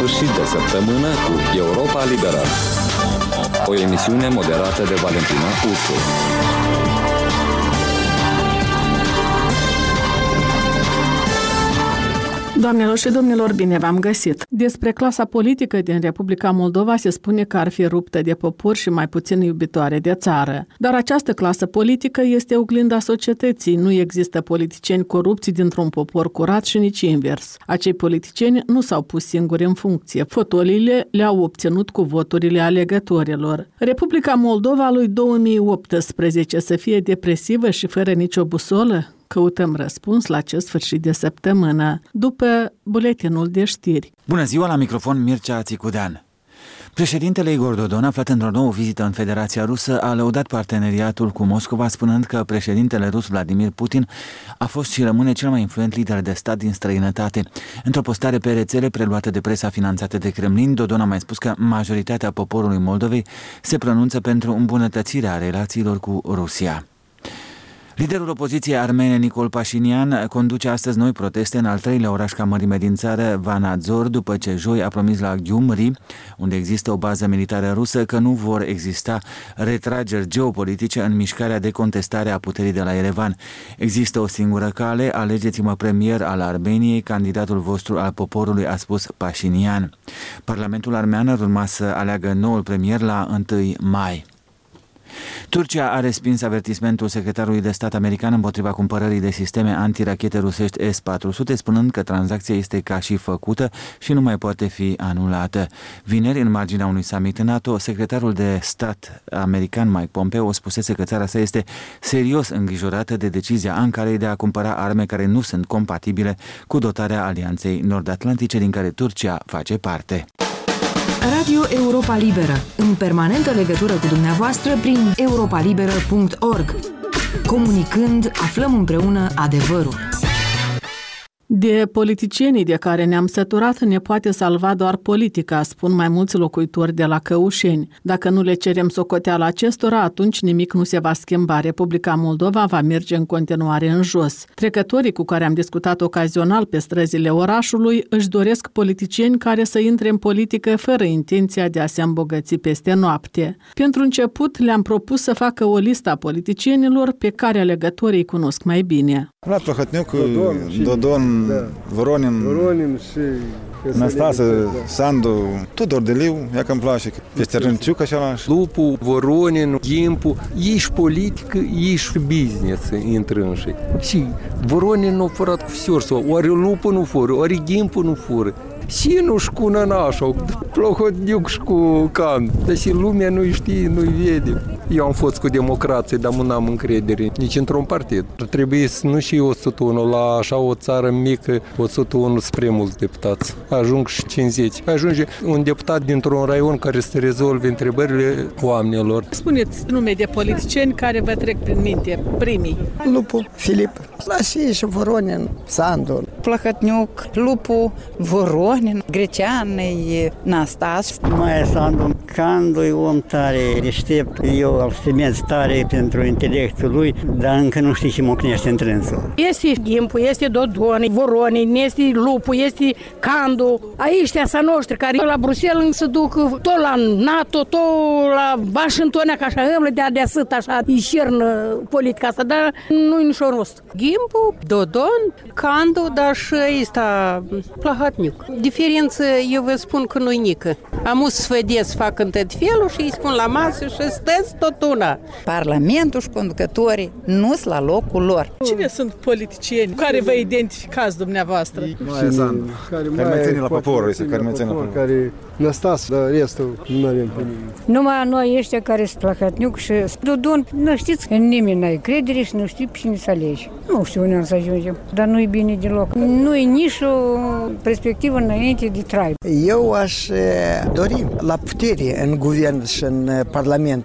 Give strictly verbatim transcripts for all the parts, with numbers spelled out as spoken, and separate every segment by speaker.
Speaker 1: sfârșit de săptămână cu Europa Liberă. O emisiune moderată de Valentina Ursu.
Speaker 2: Doamnelor și domnilor, bine v-am găsit! Despre clasa politică din Republica Moldova se spune că ar fi ruptă de popor și mai puțin iubitoare de țară. Dar această clasă politică este oglinda societății. Nu există politicieni corupți dintr-un popor curat și nici invers. Acei politicieni nu s-au pus singuri în funcție. Fotoliile le-au obținut cu voturile alegătorilor. Republica Moldova lui două mii optsprezece să fie depresivă și fără nicio busolă? Căutăm răspuns la acest sfârșit de săptămână, după buletinul de știri.
Speaker 3: Bună ziua, la microfon Mircea Țicudean. Președintele Igor Dodon, aflat într-o nouă vizită în Federația Rusă, a lăudat parteneriatul cu Moscova, spunând că președintele rus Vladimir Putin a fost și rămâne cel mai influent lider de stat din străinătate. Într-o postare pe rețele preluată de presa finanțată de Kremlin, Dodon a mai spus că majoritatea poporului Moldovei se pronunță pentru îmbunătățirea relațiilor cu Rusia. Liderul opoziției armene Nicol Pașinian conduce astăzi noi proteste în al treilea oraș ca mărime din țară, Vanadzor, după ce joi a promis la Gyumri, unde există o bază militară rusă, că nu vor exista retrageri geopolitice în mișcarea de contestare a puterii de la Yerevan. Există o singură cale, alegeți-mă premier al Armeniei, candidatul vostru al poporului, a spus Pașinian. Parlamentul armean ar urma să aleagă noul premier la întâi mai. Turcia a respins avertismentul secretarului de stat american împotriva cumpărării de sisteme antirachete rusești S patru sute, spunând că tranzacția este ca și făcută și nu mai poate fi anulată. Vineri, în marginea unui summit NATO, secretarul de stat american Mike Pompeo spusese că țara sa este serios îngrijorată de decizia Ankarei de a cumpăra arme care nu sunt compatibile cu dotarea Alianței Nord-Atlantice, din care Turcia face parte.
Speaker 4: Radio Europa Liberă, în permanentă legătură cu dumneavoastră prin europa liberă punct org. Comunicând, aflăm împreună adevărul.
Speaker 2: De politicienii de care ne-am săturat ne poate salva doar politica, spun mai mulți locuitori de la Căușeni. Dacă nu le cerem socoteala acestora, atunci nimic nu se va schimba. Republica Moldova va merge în continuare în jos. Trecătorii cu care am discutat ocazional pe străzile orașului își doresc politicieni care să intre în politică fără intenția de a se îmbogăți peste noapte. Pentru început, le-am propus să facă o listă a politicienilor pe care alegătorii îi cunosc mai bine.
Speaker 5: Vlad Plăhătniuc, Dodon, da. Voronin,
Speaker 6: Voronin și
Speaker 5: Năstase, da. Sandu, Tudor Deliu, ea că îmi place, este Rânciuc așa.
Speaker 6: Lupu, Voronin, Gimpu, ei și politică, ei și business intrânși. Și Voronin nu furat cu все, ori Lupu nu fură, ori Gimpu nu fură. Și nu-și cu Nănașa, Plăhătniuc și cu Can, dar și lumea nu-i știe, nu-i vede. Eu am fost cu democrație, dar nu am încredere nici într-un partid. Ar trebui să nu și o sută unu, la așa o țară mică, o sută unu spre mulți deputați. Ajung și cincizeci. Ajunge un deputat dintr-un raion care să rezolve întrebările oamenilor.
Speaker 2: Spuneți nume de politicieni care vă trec prin minte, primii.
Speaker 7: Lupu, Filip, Lasie și Voronin, Sandu,
Speaker 8: Plăhătniuc, Lupu, Voronin, Greceanei, Nastas.
Speaker 9: Maia Sandu, Candu e om tare, deștept, eu îl stimez tare pentru intelectul lui, dar încă nu știu ce mocnește întrânsul.
Speaker 8: Este Gimpu, este Dodon, Voronin, este Lupu, este Candu. Aici să noștri care la Bruxelles se duc tot la NATO, tot la Washington, ca așa, îmblă de-a de sât, așa, îi șernă politica asta, dar nu-i nicio rost.
Speaker 10: Gimpu, Dodon, Candu, dar și ăsta Plăhătniuc. Diferență, eu vă spun că nu-i nică. Am să vedeți, fac în tot felul și îi spun la masă și stăți tot una.
Speaker 8: Parlamentul și conducătorii nu sunt la locul lor.
Speaker 2: Cine sunt politicieni care vă identificați dumneavoastră?
Speaker 5: Maia Sandu, care mai ține la popor, care mai ține la popor.
Speaker 6: Care Năstas, dar restul nu avem pe nimeni.
Speaker 11: Numai noi ăștia care sunt Plăhătniuc și Dodon, nu știți că nimeni n-ai credere și nu știi pe cine să alegi. Nu știu unde să ajungem, dar nu-i bine deloc. Nu-i nici o perspectivă înainte de trai.
Speaker 7: Eu aș dori la putere în guvern și în parlament să ajung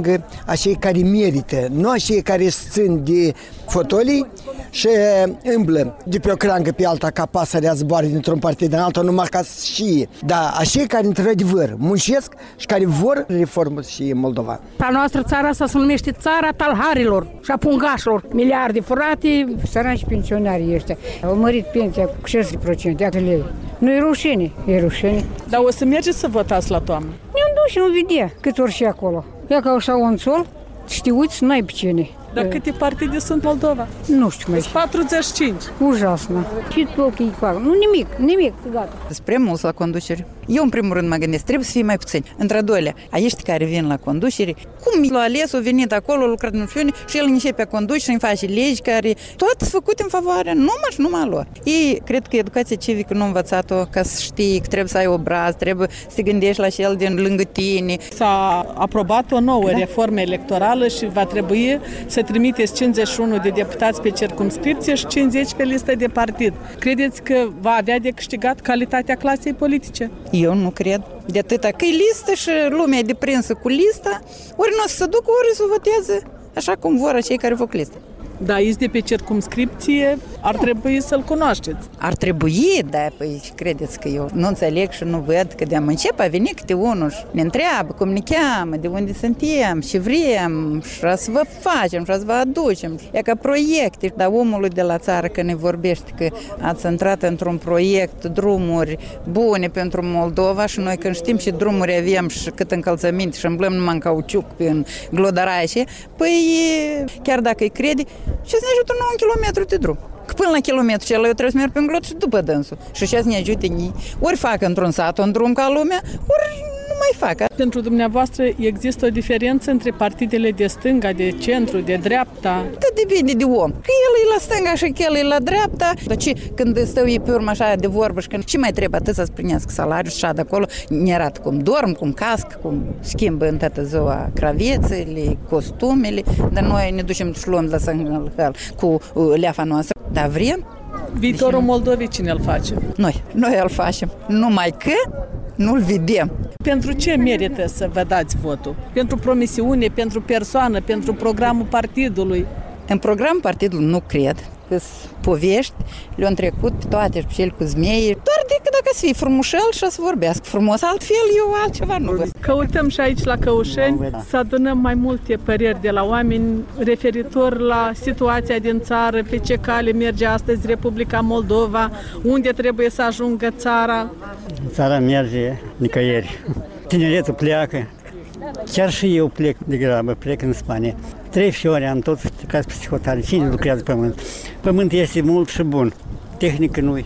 Speaker 7: ocrangă a cei care merită, nu a cei care țin de fotolii și îmblă de pe o crangă pe alta ca pasărea zboară dintr-un partid în altul numai ca și. Da, a cei care într-adevăr muncesc și care vor reformă și Moldova.
Speaker 8: A noastră țara asta se numește țara talharilor și a pungașilor. Miliarde furate.
Speaker 11: Săraci pensionarii ăștia au mărit pensia cu șase la sută de lei. Nu e rușine, e rușine.
Speaker 2: Dar o să mergeți să votați la toamnă?
Speaker 11: Ne-am dus și nu vedea cât ori și acolo. Ia ca așa un sol, știuți, n-ai pe cine.
Speaker 2: Dar câte partide sunt Moldova?
Speaker 11: Nu știu mai.
Speaker 2: patruzeci și cinci.
Speaker 11: Ujasnă. Și ochii fac. Nu nimic, nimic, gata.
Speaker 12: Spre mulți la conducere. Eu, în primul rând, mă gândesc, trebuie să fie mai puțini. Între doilea, acești care vin la conducere, cum l-a ales, a venit acolo, a lucrat în fiune și el începe a conduce și îmi face legi care toate sunt făcute în favoarea numai și numai lor. Ei, cred că educația civică nu a învățat-o ca să știi că trebuie să ai obraz, trebuie să te gândești la cel din lângă tine.
Speaker 2: S-a aprobat o nouă da? reformă electorală și va trebui să trimiteți cincizeci și unu de deputați pe circumscripție și cincizeci pe listă de partid. Credeți că va avea de câștigat calitatea clasei politice?
Speaker 12: Eu nu cred. De atâta că e listă și lumea e deprinsă cu lista, ori nu o să se ducă, ori să voteze așa cum vor cei care fac listă.
Speaker 2: Da, ești de pe circumscripție, ar trebui să-l cunoașteți.
Speaker 12: Ar trebui, da, păi credeți că eu nu înțeleg și nu văd că de-am încep a venit câte unul și ne întreabă cum ne cheamă, de unde suntem și vrem și să vă facem și să vă aducem. E ca proiecte, dar omul de la țară când ne vorbește că ați intrat într-un proiect, drumuri bune pentru Moldova și noi când știm și drumuri avem și cât încălțăminte și îmblăm numai în cauciuc în glodăraie, păi chiar dacă îi crede, și să ne ajută nouă kilometri de drum. Că până la kilometru cel eu trebuie să merg pe glot și după dânsul. Și așa să ne ajute nii. Ori fac într-un sat un drum ca lumea, ori nu mai fac.
Speaker 2: Pentru dumneavoastră există o diferență între partidele de stânga, de centru, de dreapta?
Speaker 12: Da, depinde de om. Că el e la stânga și că el e la dreapta. Dar ce, când stau ei pe urmă așa de vorbă și când ce mai trebuie atât să-ți primească salariul și așa de acolo, ne arată cum dorm, cum casc, cum schimbă în toată ziua craviețele, costumele, dar noi ne ducem și luăm la sângal cu leafa noastră. Dar vrem?
Speaker 2: Viitorul Moldovei cine îl face?
Speaker 12: Noi. Noi îl facem. Numai că nu-l vedem.
Speaker 2: Pentru ce merită să vă dați votul? Pentru promisiune, pentru persoană, pentru programul partidului?
Speaker 12: În programul partidului nu cred că povești le-au trecut toate și cel cu zmei, doar decât dacă să fie frumușel și să vorbească frumos, altfel eu altceva nu văd.
Speaker 2: Căutăm și aici la Căușeni să adunăm mai multe păreri de la oameni referitor la situația din țară, pe ce cale merge astăzi Republica Moldova, unde trebuie să ajungă țara.
Speaker 9: Țara merge nicăieri. Tineretul pleacă. Chiar și eu plec de grabă, plec în Spania. Trei fiori am tot plecat pe psihotare. Cine lucrează pământ? Pământ este mult și bun. Tehnică nu-i.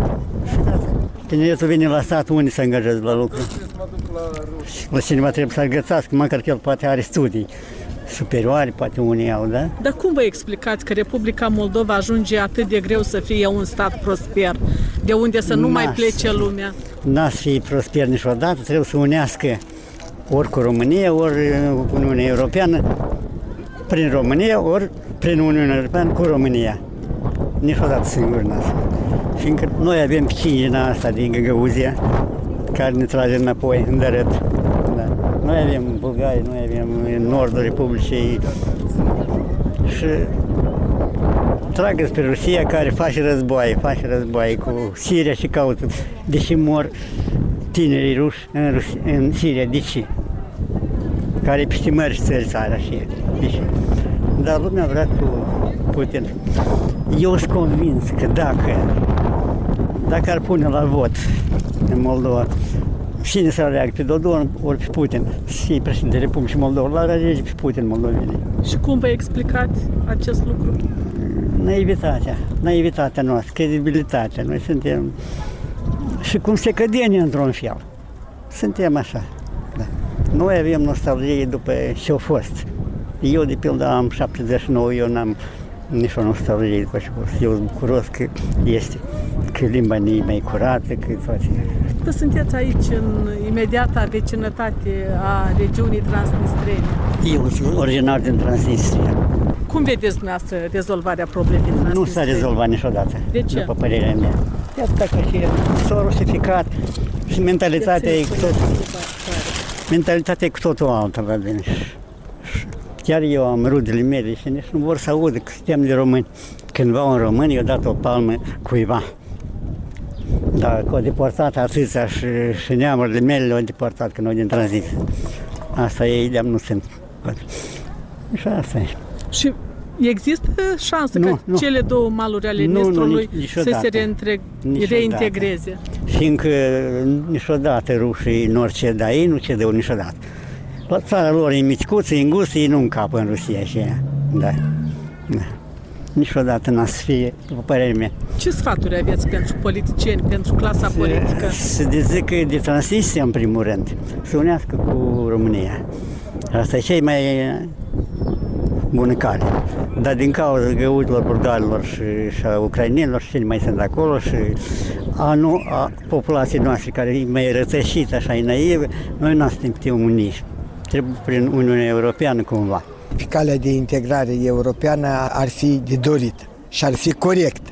Speaker 9: Tineretul vine la sat, unde se angajează la lucru. Și la cineva trebuie să-l gățească, măcar că el poate are studii superioare, poate unii au, da?
Speaker 2: Dar cum vă explicați că Republica Moldova ajunge atât de greu să fie un stat prosper, de unde să nu N-as, mai plece lumea?
Speaker 9: N-a să fie prosper niciodată, trebuie să unească ori cu România, ori Uniunea Europeană, prin România, ori prin Uniunea Europeană cu România. Niciodată singur n-a. Fiindcă noi avem cina asta din Găgăuzia, care ne trage înapoi, în dărât. Da. Noi avem Bulgaria, noi avem nordul Republicii și tragă spre Rusia, care face războaie, face războaie cu Siria și caută. Deși mor tinerii ruși în, Rusia, în Siria, de ce? Care peste mări și țări țara și deși. Dar lumea vrea cu Putin. Eu sunt convins că dacă, dacă ar pune la vot în Moldova, cine să aleagă, pe Dodon ori pe Putin, să fie președinte Republicii Moldova, l-ar alege pe Putin moldovenii.
Speaker 2: Și cum vă explicați acest lucru?
Speaker 9: Naivitatea, naivitatea noastră, credibilitatea. Noi suntem și cum se cădeni într-un fel. Suntem așa. Da. Noi avem nostalgie după ce-a fost. Eu, de pildă, am șaptezeci și nouă, eu n-am nici o nostalgie după ce-a fost. Eu sunt bucuros că este, că limba e mai curată, că toate.
Speaker 2: Că sunteți aici, în imediata vecinătate a regiunii Transnistrene.
Speaker 9: Eu sunt originar din Transnistria.
Speaker 2: Cum vedeți dumneavoastră rezolvarea problemei Transnistrene?
Speaker 9: Nu s-a rezolvat niciodată,
Speaker 2: de ce?
Speaker 9: După părerea mea. Iată că și s-a rusificat și mentalitatea e cu tot, mentalitatea e cu totul altă, vă bine. Chiar eu am rudele mele și nici nu vor să audă că suntem de români. Cândva un român i-a dat o palmă cuiva. Dar că au deportat atâția și, și neamurile mele le-au deportat când au din tranzit. Asta e ideea, nu sunt. Și asta e.
Speaker 2: Și există șansă
Speaker 9: nu,
Speaker 2: ca
Speaker 9: nu.
Speaker 2: cele două maluri ale
Speaker 9: nu,
Speaker 2: Nistrului
Speaker 9: nu, nici,
Speaker 2: să se reîntre, reintegreze?
Speaker 9: Și încă niciodată rușii nu or ceda, ei nu cedau niciodată. La țara lor e micuță, e îngustă, ei nu încapă în Rusia și ea. Da. Da. Niciodată n-a să fie, după părerea mea.
Speaker 2: Ce sfaturi aveți pentru politicieni, pentru clasa
Speaker 9: să,
Speaker 2: politică?
Speaker 9: Să dezică de tranziție, în primul rând, să unească cu România. Asta e cei mai bună cale. Dar din cauza găurilor, bulgarilor și, și a ucrainenilor și cine mai sunt acolo și a, nu, a populației noastre care e mai rătășită, așa e naivă, noi nu suntem putem uni. Trebuie prin Uniunea Europeană cumva.
Speaker 7: Pe calea de integrare europeană ar fi de dorit și ar fi corect.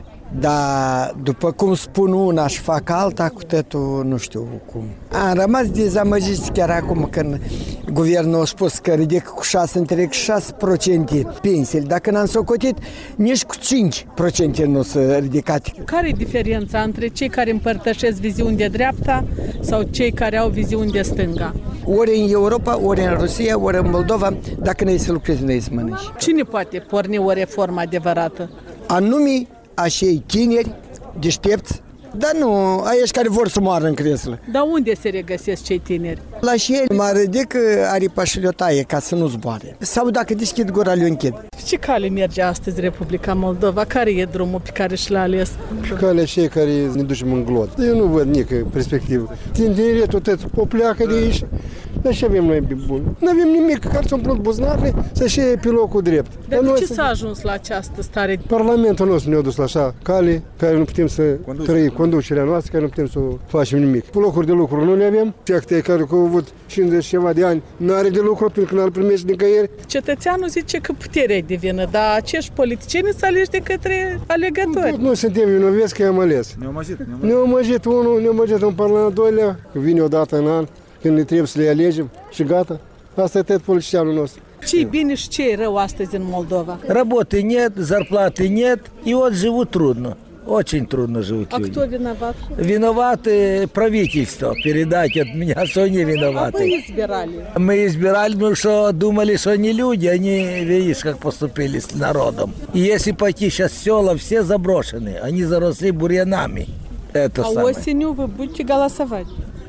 Speaker 7: Dar după cum spun una și fac alta, cu totul nu știu cum. Am rămas dezamăgiți chiar acum când guvernul a spus că ridică cu șase întreg șase la sută pensiile. Dacă n-am socotit, nici cu cinci la sută nu s-a ridicat.
Speaker 2: Care e diferența între cei care împărtășesc viziuni de dreapta sau cei care au viziuni de stânga?
Speaker 7: Ori în Europa, ori în Rusia, ori în Moldova, dacă nu e să lucrezi, nu e să mănânci.
Speaker 2: Cine poate porni o reformă adevărată?
Speaker 7: Anume, acei tineri, deștepți, dar nu, aici care vor să moară în creslă.
Speaker 2: Dar unde se regăsesc cei tineri?
Speaker 7: La și ei mă ridic aripa și le-o taie ca să nu zboare. Sau dacă deschid gura, le închid.
Speaker 2: Ce cale merge astăzi Republica Moldova? Care e drumul pe care și l-a ales?
Speaker 13: Calea cei care ne ducem în glot. Eu nu văd nică perspectivă. Tineretul tot o pleacă de aici. Dar ce avem noi bun? Nu avem nimic, care s-au umplut buzunarele să-și iei pe locul drept.
Speaker 2: Dar de ce s-a ajuns la această stare?
Speaker 13: Parlamentul nostru ne-a dus la așa cale, care nu putem să trăim, conducerea noastră, care nu putem să facem nimic. Locuri de lucru nu le avem. Cei care au avut cincizeci ceva de ani nu are de lucru pentru că nu-l primești nicăieri.
Speaker 2: Cetățeanul zice că puterea e divină, dar acești politicieni să aleși de către alegători.
Speaker 13: Nu, nu suntem vinoveți că i-am ales.
Speaker 3: Ne-au măjit.
Speaker 13: Ne-au măjit unul, ne-au măjit un parlament doilea, că vine o dată în an, când ne trebuie să le alegem și gata. Asta e tot politicianul nostru.
Speaker 2: Ce-i bine și ce-i rău astăzi în Moldova?
Speaker 14: Работы нет, зарплаты нет, и вот живут трудно. Очень трудно живут
Speaker 2: а
Speaker 14: люди.
Speaker 2: А кто виноват?
Speaker 14: Виноваты правительство. Передать от меня, что они виноваты.
Speaker 2: А вы избирали?
Speaker 14: Мы избирали, потому что думали, что они люди. Они, видишь, как поступили с народом. И если пойти сейчас в села, все заброшены. Они заросли бурьянами. Это
Speaker 2: а
Speaker 14: самое.
Speaker 2: осенью вы будете голосовать?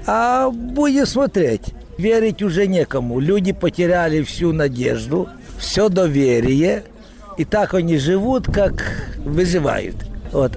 Speaker 14: А будем смотреть. Верить уже некому. Люди потеряли всю надежду, все доверие. И так они живут, как выживают. Вот.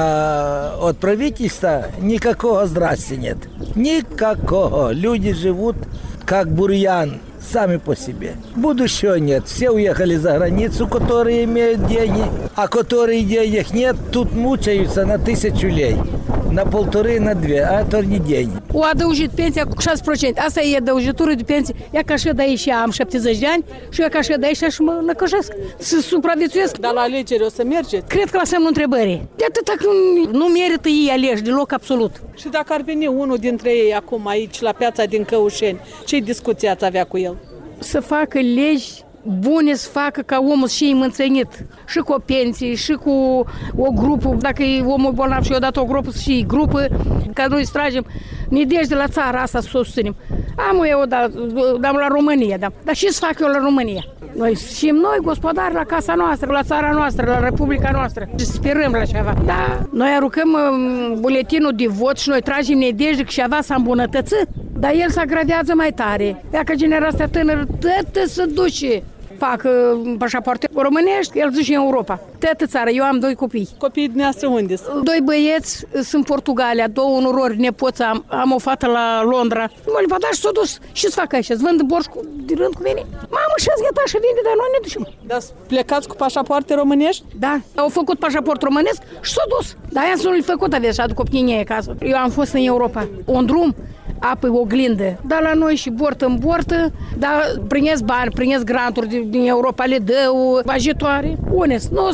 Speaker 14: А от правительства никакого здрасте нет. Никакого. Люди живут как бурьян, сами по себе. Будущего нет. Все уехали за границу, которые имеют деньги. А которые денег нет, тут мучаются на тысячу лей. На полторы, на две, а это не деньги.
Speaker 8: O adăugit pensia cu șase la sută. Asta e adăugitură de pensie. Ia ca și de aici am șaptezeci de ani și eu ca și de aici și mă năcăjesc. Să supraviețuiesc.
Speaker 2: Dar la alegeri o să mergeți?
Speaker 8: Cred că la semnul întrebării. De atâta că nu, nu merită ei aleși deloc absolut.
Speaker 2: Și dacă ar veni unul dintre ei acum aici la piața din Căușeni, ce discuții ați avea cu el?
Speaker 8: Să facă legi bune, să facă ca omul și ei mânțănit. Și cu o pensie, și cu o grupă. Dacă e omul bolnav și i-a dat o grupă, și grupă, ca noi stragem nădejde la țara asta să o susținem. Am eu, da, dam la România, da. Dar ce să fac eu la România? Noi și noi gospodari la casa noastră, la țara noastră, la Republica noastră. Și sperăm la ceva. Da, noi aruncăm buletinul de vot și noi tragem nădejde că ceva s-a îmbunătățit. Dar el se agravează mai tare. Dacă generația tânără tot se duce, fac pașapoarte românești, el zice în Europa. Toată țara, eu am doi copii.
Speaker 2: Copiii dumneavoastră unde sunt?
Speaker 8: Doi băieți sunt Portugalia, două norori, nepoți, am, am o fată la Londra. Mă le da și s-a dus. Și să facă așa, să vând borș cu, de rând cu mine. Mamă, și-ați gata și vinde, dar noi ne ducem.
Speaker 2: Dar plecați cu pașapoarte românești?
Speaker 8: Da, au făcut pașaport românesc și s-a dus. Dar aia nu l-a făcut, aveți și aduc copii acasă. Eu am fost în Europa, un drum, apă oglindă. Dar la noi și bortă în bortă, dar primesc bani, primesc granturi din Europa, le dă ajitoare. Unes, nu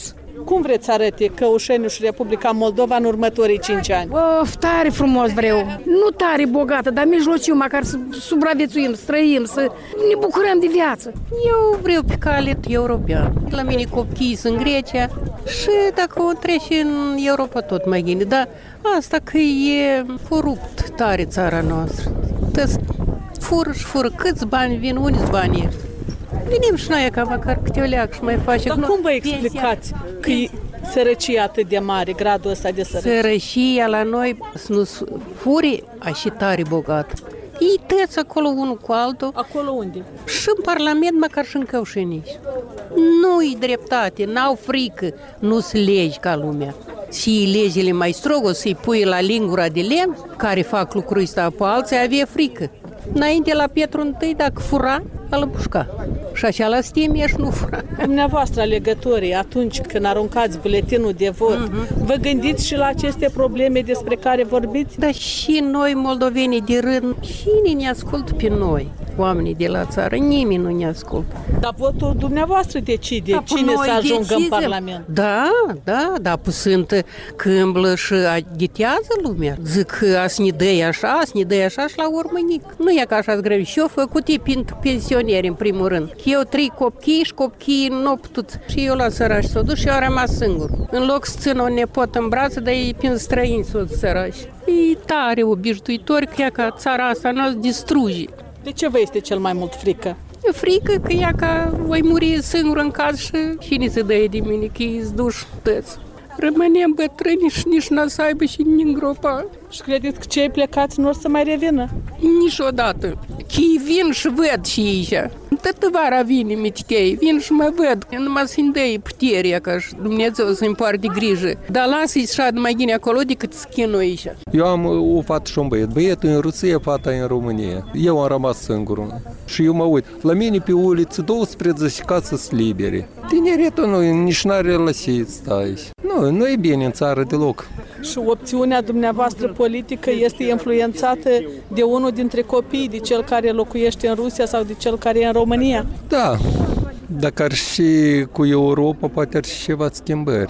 Speaker 2: Cum vreți să arate Căușeniu și Republica Moldova în următorii cinci ani?
Speaker 8: Of, tare frumos vreau. Nu tare bogată, dar mijlociu, măcar să supraviețuim, să trăim, să ne bucurăm de viață.
Speaker 10: Eu vreau pe cale european. La mine copiii sunt în Grecia și dacă o trece în Europa tot mai bine. Dar asta că e corupt tare țara noastră. Tăs fură și fură. Câți bani vin? Unde-s banii? Venim și noi ca măcar câte o leac și mai face.
Speaker 2: Dar cum vă explicați că e sărăcia atât de mare, gradul ăsta de sărăcie?
Speaker 10: Sărăcia la noi să nu furi așa tare bogat. Ei tăți acolo unul cu altul.
Speaker 2: Acolo unde?
Speaker 10: Și în Parlament, măcar și în Căușeni. Nu-i dreptate, n-au frică, nu-s legi ca lumea. Și legile mai strogă să-i pui la lingura de lemn, care fac lucrul ăsta pe alții, avea frică. Înainte la Petru I, dacă fura, îl pușca. Și așa la stimie și nu fura.
Speaker 2: Dumneavoastră, alegătorii, atunci când aruncați buletinul de vot, uh-huh. vă gândiți și la aceste probleme despre care vorbiți?
Speaker 10: Da, și noi, moldovenii de rând, cine ne ascultă pe noi, oamenii de la țară? Nimeni nu ne ascultă.
Speaker 2: Dar votul dumneavoastră decide da, cine să ajungă decizem. În Parlament.
Speaker 10: Da, da, da, sunt câmblă și agitează lumea. Zic că a să ne dă așa, a să ne dă așa și la urmă nic. Nu e ca așa greu. Și eu făcut e pentru pensionieri, în primul rând. Eu trei copii și copiii nu au putut. Și eu la sărași s-o dus și eu am rămas singur. În loc să țin o nepotă în brațe, dar ei prin străini s-o sărași. E tare obișnuitori că ea ca țara asta noastră distruge.
Speaker 2: De ce vă este cel mai mult frică?
Speaker 10: E frică că ea ca voi muri singur în caz și cine se dă de mine, că ei-s duși tăți. Rămânem bătrâni și nici n-a să aibă și ne îngropa.
Speaker 2: Și credeți că cei plecați nu or să mai revină?
Speaker 10: Niciodată. Că ei vin și văd și ei. Tot vara vine mititei, vin și mă văd. Numai să-mi dă puterea ca și Dumnezeu să-mi poarte grijă. Dar lasă-i să mai gine acolo decât să chinui aici.
Speaker 6: Eu am o fată și un băiat. Băietul în Rusia, fata în România. Eu am rămas singur. Și eu mă uit. La mine pe uliță douăsprezece case sunt libere. Tineretul nu, nici n-are lăsit stai. Nu, nu e bine în țară deloc.
Speaker 2: Și opțiunea dumneavoastră politică este influențată de unul dintre copii, de cel care locuiește în Rusia sau de cel care e în România?
Speaker 6: Da, dacă ar și cu Europa, poate ar și ceva schimbări.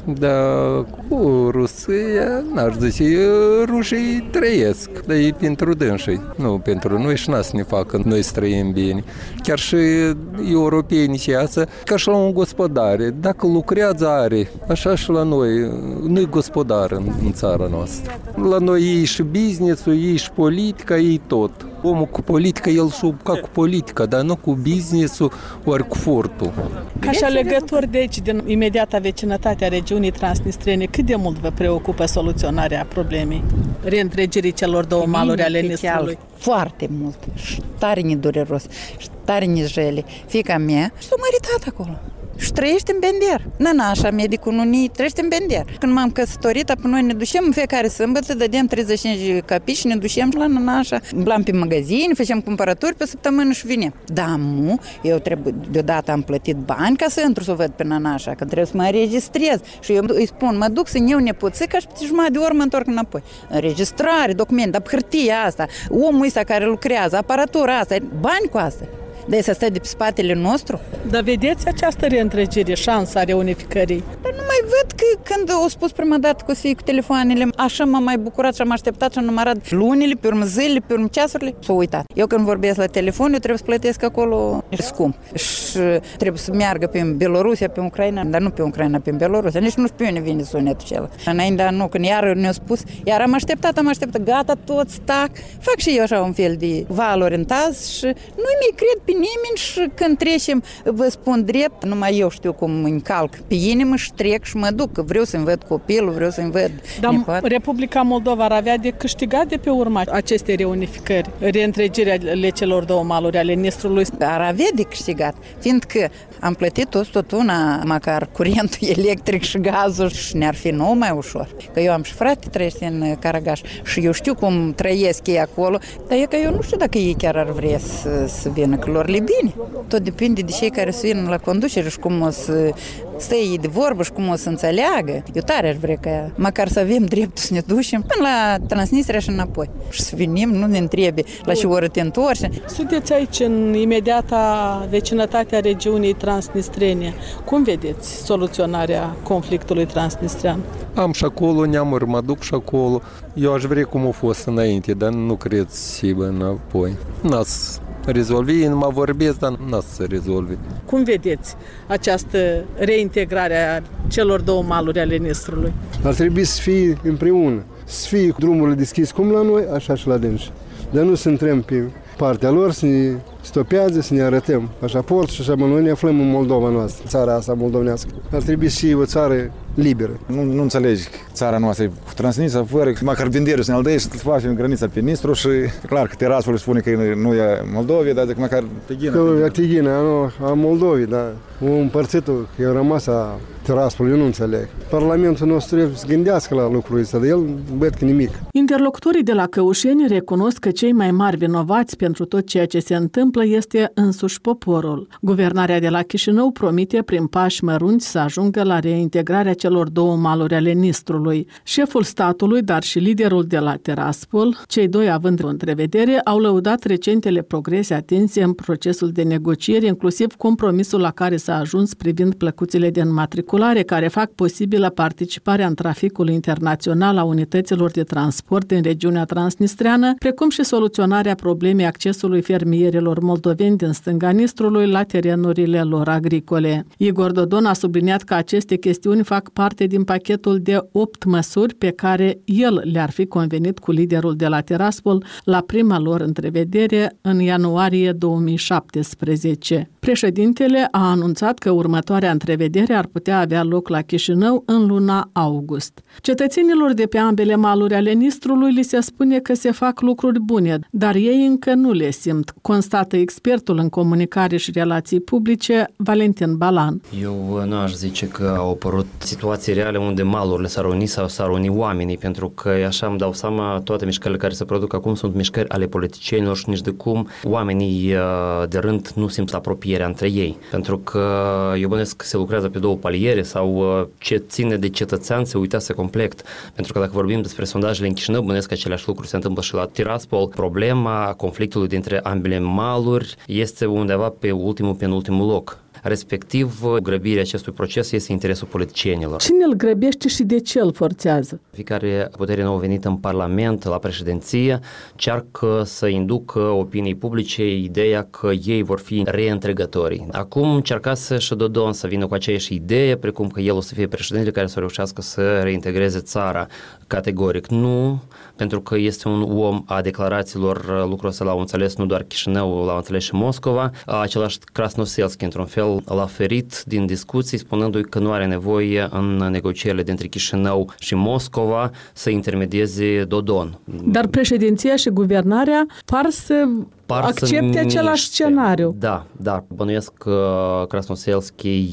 Speaker 6: Dar cu Rusia, n-aș zice, rușii trăiesc, dar e pentru dânsii, nu pentru noi și n-a să ne facă noi să trăim bine. Chiar și europenii și asta, ca și la un gospodar, dacă lucrează are, așa și la noi, nu-i gospodar în, în țara noastră. La noi e și business-ul, e și politica, e tot. Omul cu politica, el s-o ca cu politica, dar nu cu business-ul, ori cu furtul.
Speaker 2: Ca și alegători de aici, din imediata vecinătate a regiunii transnistrene, cât de mult vă preocupă soluționarea problemei reîntregirii celor două maluri ale Nistrului?
Speaker 12: Foarte mult. Și tare ne dureros. Și tare ne jele. Fiica mea s-a măritat acolo. Și trăiește în Bender. Nănașa, medicul unii, trăiește în Bender. Când m-am căsătorit, apoi noi ne ducem în fiecare sâmbătă, dădeam treizeci și cinci capici și ne ducem la nănașa. Umblam pe magazin, făceam cumpărături pe săptămână și venim. Da, mu, eu trebuie, deodată am plătit bani ca să intru să o văd pe nănașa, că trebuie să mă înregistrez. Și eu îi spun, mă duc să-mi iau nepoțica și pe jumătate de oră mă întorc înapoi. Înregistrare, document, dar hârtia asta, omul ăsta care lucrează, aparatura asta, bani cu asta. De să stă de pe spatele nostru.
Speaker 2: Dar vedeți această reîntregire, șansa reunificării?
Speaker 12: Dar nu mai văd că când au spus prima dată cu să cu telefoanele, așa m-am mai bucurat și am așteptat și am numărat lunile, pe urmă zilele, pe urmă ceasurile, s-a uitat. Eu când vorbesc la telefon, eu trebuie să plătesc acolo scump. Și trebuie să meargă pe Belorusia, pe Ucraina, dar nu pe Ucraina, pe Belorusia. Nici nu știu unde vine sunetul acela. Înainte, nu, când iar ne-a spus, iar am așteptat, am așteptat, gata, tot stac. Fac și eu așa un fel de valorintaz și nu mi cred pe nimeni și când trecem, vă spun drept, numai eu știu cum îmi încalc pe inimă și trec și mă duc, că vreau să-mi văd copilul, vreau să-mi văd
Speaker 2: Dar Republica Moldova ar avea de câștigat de pe urma acestei reunificări, reîntregirea celor două maluri ale Nistrului?
Speaker 12: Ar avea de câștigat, fiindcă am plătit toți tot una, măcar curentul electric și gazul și ne-ar fi nou mai ușor. Că eu am și frate trăiește în Caragaș și eu știu cum trăiesc ei acolo, dar e că eu nu știu dacă ei chiar ar vrea să, să vină, că lor le bine. Tot depinde de cei care să vină la conducere și cum o să stă ei de vorbă și cum o să înțeleagă. întreagă. Eu tare aș vrea ca măcar să avem dreptul să ne ducem până la Transnistria și înapoi. Și să venim, nu ne întrebe la ce oră te întorci.
Speaker 2: Sunteți aici în imediata vecinătatea regiunii transnistrene. Cum vedeți soluționarea conflictului transnistrian?
Speaker 6: Am și acolo neamuri, mă duc și acolo. Eu aș vrea cum a fost înainte, dar nu cred să înapoi. N-ați rezolvi, nu mă vorbesc, dar n-ați să rezolvi.
Speaker 2: Cum vedeți această reintegrare a celor două maluri ale Nistrului?
Speaker 13: Ar trebui să fie împreună, să fie drumurile deschise cum la noi, așa și la dânsi. Dar nu să intrăm pe partea lor, să ne stopează, să ne arătăm pașaport și așa, mă, noi ne aflăm în Moldova noastră, țara asta moldovenească. Ar trebui să fie o țară liberă.
Speaker 5: Nu, nu înțelegi că țara noastră e Transnistria, fără măcar binderul să ne aldăiești, să facem granița pe Nistru și clar că Tiraspol spune că nu e Moldovia, dar zic măcar Tighina.
Speaker 13: Că e Tighina, nu, a Moldovii, dar un împărțitul, că e rămas a Tiraspol, eu nu înțeleg. Parlamentul nostru trebuie să gândească la lucrul ăsta, dar el nu văd că nimic.
Speaker 2: Interlocutorii de la Căușeni recunosc că cei mai mari vinovați pentru tot ceea ce se întâmplă este însuși poporul. Guvernarea de la Chișinău promite prin pași mărunți să ajungă la reintegrarea celor două maluri ale Nistrului. Șeful statului, dar și liderul de la Tiraspol, cei doi având o întrevedere, au lăudat recentele progrese atinse în procesul de negocieri, inclusiv compromisul la care s-a ajuns privind plăcuțile de înmatriculare, care fac posibilă participarea în traficul internațional a unităților de transport din regiunea transnistreană, precum și soluționarea problemei accesului fermierilor moldoveni din stânga Nistrului la terenurile lor agricole. Igor Dodon a subliniat că aceste chestiuni fac parte din pachetul de opt măsuri pe care el le-ar fi convenit cu liderul de la Tiraspol la prima lor întrevedere în ianuarie două mii șaptesprezece. Președintele a anunțat că următoarea întrevedere ar putea avea loc la Chișinău în luna august. Cetățenilor de pe ambele maluri ale Nistrului li se spune că se fac lucruri bune, dar ei încă nu le simt, constată expertul în comunicare și relații publice, Valentin Balan.
Speaker 15: Eu nu aș zice că au apărut situații reale unde malurile s-ar uni sau s-ar uni oamenii, pentru că așa îmi dau seama, toate mișcările care se produc acum sunt mișcări ale politicienilor și nici de cum oamenii de rând nu simt apropierea între ei. Pentru că eu bănesc că se lucrează pe două paliere sau ce ține de cetățean se uitase complet. Pentru că dacă vorbim despre sondajele în Chișinău, bănesc că aceleași lucruri se întâmplă și la Tiraspol. Problema conflictului dintre ambele maluri este undeva pe ultimul, penultimul loc. Respectiv, grăbirea acestui proces este interesul politicienilor.
Speaker 2: Cine îl grăbește și de ce îl forțează?
Speaker 15: Fiecare putere nouă venită în Parlament, la președinție, cearcă să inducă opinii publice ideea că ei vor fi reîntregătorii. Acum încercase și Dodon să vină cu aceeași idee, precum că el o să fie președintele care să reușească să reintegreze țara. Categoric nu, pentru că este un om a declarațiilor, lucrul ăsta l-au înțeles nu doar Chișinău, l-au înțeles și Moscova, același Krasnoselski, într-un fel, l-a ferit din discuții, spunându-i că nu are nevoie în negocierile dintre Chișinău și Moscova să intermedieze Dodon.
Speaker 2: Dar președinția și guvernarea par să
Speaker 15: Par
Speaker 2: accepte același scenariu.
Speaker 15: Da, da. Bănuiesc că Krasnoselski,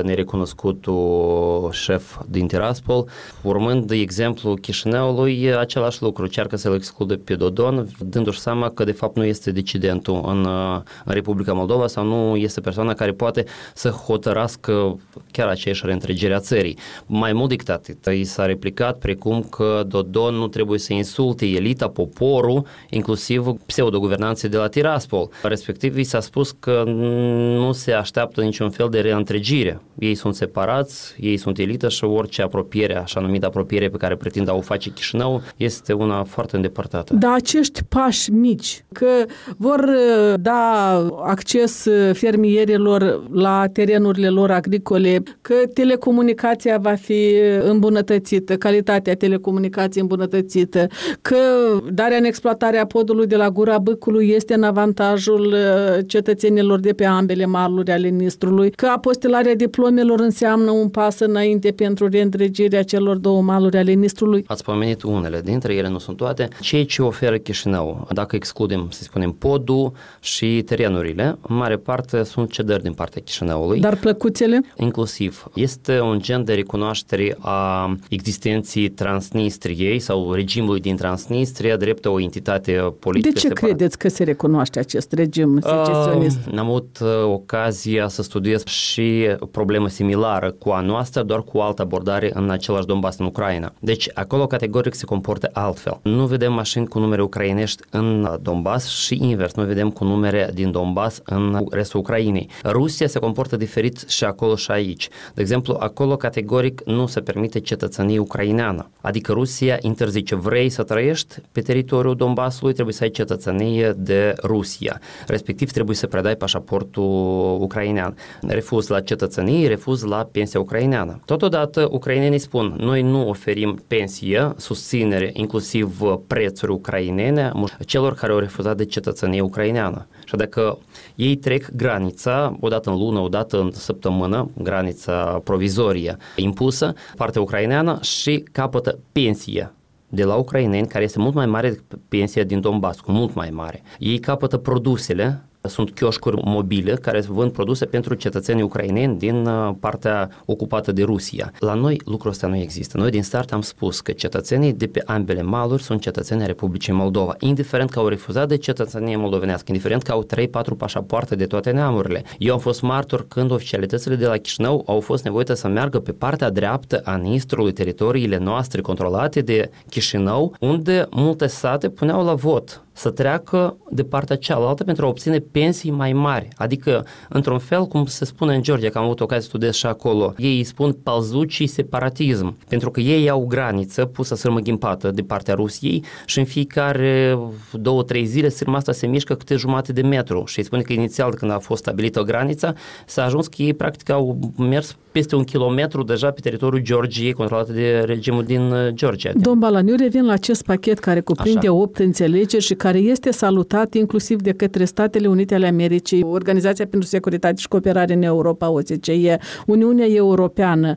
Speaker 15: nerecunoscutul șef din Tiraspol, urmând de exemplu Chișinăului, același lucru, cearcă să-l exclude pe Dodon, dându-și seama că de fapt nu este decidentul în, în Republica Moldova sau nu este persoana care poate să hotărască chiar aceeași reîntregire a țării. Mai mult dictat, i s-a replicat precum că Dodon nu trebuie să insulte elita, poporul, inclusiv pseudoguvernanții de la Tiraspol. Respectiv, i s-a spus că nu se așteaptă niciun fel de reîntregire. Ei sunt separați, ei sunt elită și orice apropiere, așa numită apropiere pe care pretind a o face Chișinău, este una foarte îndepărtată.
Speaker 2: Da, acești pași mici, că vor da acces fermierilor la terenurile lor agricole, că telecomunicația va fi îmbunătățită, calitatea telecomunicației îmbunătățită, că darea în exploatare a podului de la Gura Bâcului este în avantajul cetățenilor de pe ambele maluri ale Nistrului, că apostilarea diplomelor înseamnă un pas înainte pentru reîntregirea celor două maluri ale Nistrului.
Speaker 15: Ați pomenit unele, dintre ele nu sunt toate. Ceea ce oferă Chișinău, dacă excludem, să spunem, podul și terenurile, în mare parte sunt cedări din partea Chișinăului.
Speaker 2: Dar plăcuțele?
Speaker 15: Inclusiv. Este un gen de recunoaștere a existenței Transnistriei sau regimului din Transnistria drept o entitate politică
Speaker 2: De ce
Speaker 15: separată.
Speaker 2: credeți că se recunoaște recunoaște acest regim secesionist?
Speaker 15: Uh, am avut uh, ocazia să studiez și problemă similară cu a noastră, doar cu altă abordare în același Donbass, în Ucraina. Deci acolo categoric se comportă altfel. Nu vedem mașini cu numere ucrainești în Donbass și invers, nu vedem cu numere din Donbass în restul Ucrainei. Rusia se comportă diferit și acolo și aici. De exemplu, acolo categoric nu se permite cetățenie ucraineană. Adică Rusia interzice, vrei să trăiești pe teritoriul Donbassului, trebuie să ai cetățenie de Rusia. Respectiv trebuie să predai pașaportul ucrainean. Refuz la cetățenie, refuz la pensia ucraineană. Totodată, ucrainenii spun, noi nu oferim pensie, susținere, inclusiv prețuri ucrainene celor care au refuzat de cetățenie ucraineană. Și dacă ei trec granița, odată în lună, odată în săptămână, granița provizorie impusă, partea ucraineană, și capătă pensie de la ucraineni, care este mult mai mare decât pensia din Donbass, cu mult mai mare. Ei capătă produsele, sunt chioșcuri mobile care vând produse pentru cetățenii ucraineni din partea ocupată de Rusia. La noi lucrul ăsta nu există. Noi din start am spus că cetățenii de pe ambele maluri sunt cetățenii Republicii Moldova, indiferent că au refuzat de cetățenie moldovenească, indiferent că au trei patru pașapoarte de toate neamurile. Eu am fost martor când oficialitățile de la Chișinău au fost nevoite să meargă pe partea dreaptă a Nistrului, teritoriile noastre controlate de Chișinău, unde multe sate puneau la vot să treacă de partea cealaltă pentru a obține pensii mai mari. Adică, într-un fel, cum se spune în Georgia, că am avut ocazia să studiez și acolo, ei îi spun palzucii separatism, pentru că ei au graniță pusă sârmă ghimpată de partea Rusiei și în fiecare două, trei zile sârma asta se mișcă câte jumate de metru și îi spune că inițial, când a fost stabilită granița, s-a ajuns că ei practic au mers peste un kilometru deja pe teritoriul Georgiei, controlat de regimul din Georgia.
Speaker 2: Domn Balaniu, revin la acest pachet care cuprinde opt înțelegeri și care este salutat inclusiv de către Statele Unite ale Americii, Organizația pentru Securitate și Cooperare în Europa, O S C E, Uniunea Europeană.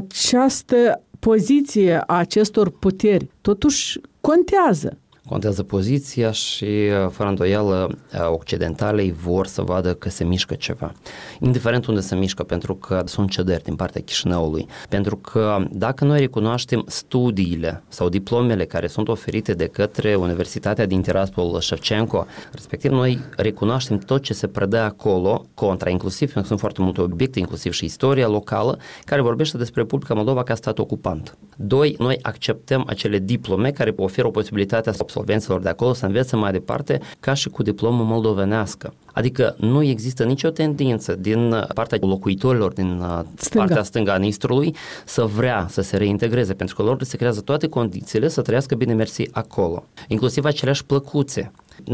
Speaker 2: Această poziție a acestor puteri totuși contează.
Speaker 15: Contează poziția și, fără îndoială, occidentalii vor să vadă că se mișcă ceva. Indiferent unde se mișcă, pentru că sunt cedări din partea Chișinăului. Pentru că dacă noi recunoaștem studiile sau diplomele care sunt oferite de către Universitatea din Tiraspol Șevchenko, respectiv noi recunoaștem tot ce se predă acolo, contra, inclusiv, pentru că sunt foarte multe obiecte, inclusiv și istoria locală, care vorbește despre Republica Moldova ca stat ocupant. Doi, noi acceptăm acele diplome care oferă o posibilitate absolvenților de acolo să învețe mai departe ca și cu diplomă moldovenească. Adică nu există nicio tendință din partea locuitorilor din stânga. Partea stângă a Nistrului să vrea să se reintegreze, pentru că lor se creează toate condițiile să trăiască bine mersi acolo. Inclusiv aceleași plăcuțe.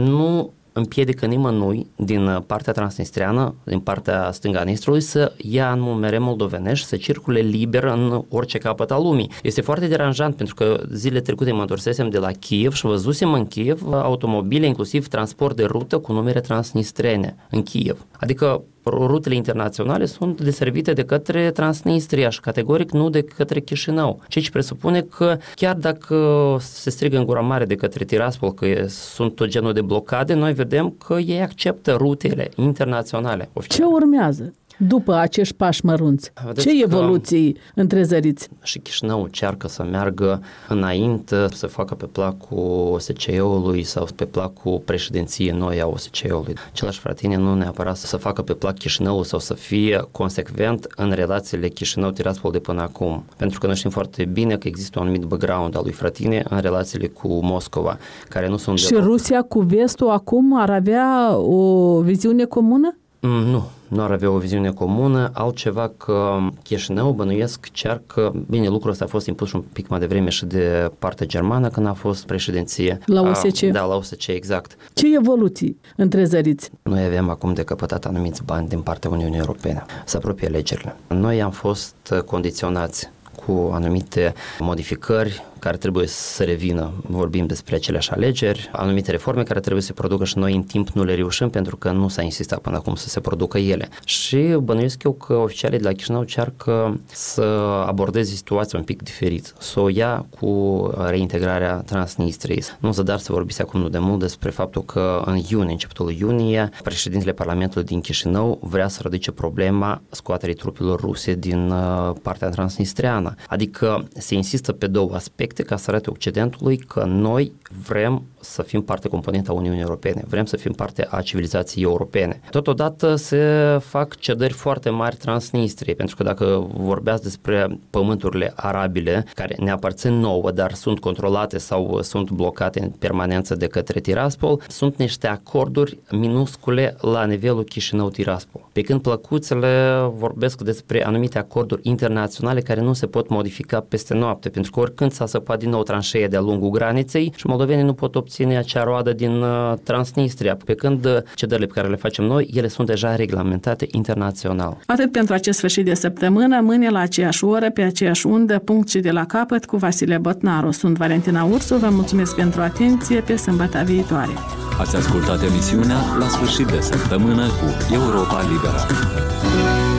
Speaker 15: Nu împiedică nimănui din partea transnistriană, din partea stânga a Nistrului, să ia numere moldovenești, să circule liber în orice capăt al lumii. Este foarte deranjant, pentru că zilele trecute mă întorsesem de la Kiev și văzusem în Kiev automobile, inclusiv transport de rută cu numere transnistrene în Kiev. Adică rutele internaționale sunt deservite de către Transnistria și categoric nu de către Chișinău. Ceea ce presupune că chiar dacă se strigă în gura mare de către Tiraspol că sunt tot genul de blocade, noi vedem că ei acceptă rutele internaționale.
Speaker 2: Ce urmează după acești pași mărunți?
Speaker 15: Vedeți
Speaker 2: ce evoluții întrezăriți?
Speaker 15: Și Chișinău încearcă să meargă înainte, să facă pe placul O S C E-ului sau pe placul președinției noi a O S C E-ului. Același Fratini nu neapărat să facă pe plac Chișinăul sau să fie consecvent în relațiile Chișinău-Tiraspol de până acum. Pentru că noi știm foarte bine că există un anumit background al lui Fratini în relațiile cu Moscova, care nu sunt
Speaker 2: Și
Speaker 15: deloc.
Speaker 2: Rusia cu vestul acum ar avea o viziune comună?
Speaker 15: Mm, nu. Nu ar avea o viziune comună, altceva că Chișinău, bănuiesc, cearcă, bine, lucrul ăsta a fost impus un pic mai devreme și de partea germană când a fost președinție.
Speaker 2: La O S C.
Speaker 15: A, da, la O S C, exact.
Speaker 2: Ce evoluții întrezăriți?
Speaker 15: Noi avem acum de căpătat anumiți bani din partea Uniunii Europene. Se apropie alegerile. Noi am fost condiționați cu anumite modificări care trebuie să revină. Vorbim despre aceleași alegeri, anumite reforme care trebuie să se producă și noi în timp nu le reușim pentru că nu s-a insistat până acum să se producă ele. Și bănuiesc eu că oficialii de la Chișinău încearcă să abordeze situația un pic diferit, să o ia cu reintegrarea Transnistriei. Nu să dar să vorbiți acum nu de mult despre faptul că în iunie, începutul iunie, președintele Parlamentului din Chișinău vrea să ridice problema scoaterii trupelor ruse din partea transnistriană. Adică se insistă pe două aspecte ca să arate Occidentului că noi vrem să fim parte componentă a Uniunii Europene, vrem să fim parte a civilizației europene. Totodată se fac cedări foarte mari Transnistriei, pentru că dacă vorbeați despre pământurile arabile, care ne aparțin nouă, dar sunt controlate sau sunt blocate în permanență de către Tiraspol, sunt niște acorduri minuscule la nivelul Chișinău-Tiraspol. Pe când plăcuțele vorbesc despre anumite acorduri internaționale care nu se pot modifica peste noapte, pentru că oricând s-a săpat din nou tranșeia de-a lungul graniței și moldovenii nu pot obține acea roadă din uh, Transnistria, pe când uh, cedările pe care le facem noi, ele sunt deja reglementate internațional.
Speaker 2: Atât pentru acest sfârșit de săptămână, mâine la aceeași oră, pe aceeași undă, punct și de la capăt cu Vasile Botnaru. Sunt Valentina Ursu, vă mulțumesc pentru atenție, pe sâmbătă viitoare.
Speaker 1: Ați ascultat emisiunea La sfârșit de săptămână cu Europa Liberă.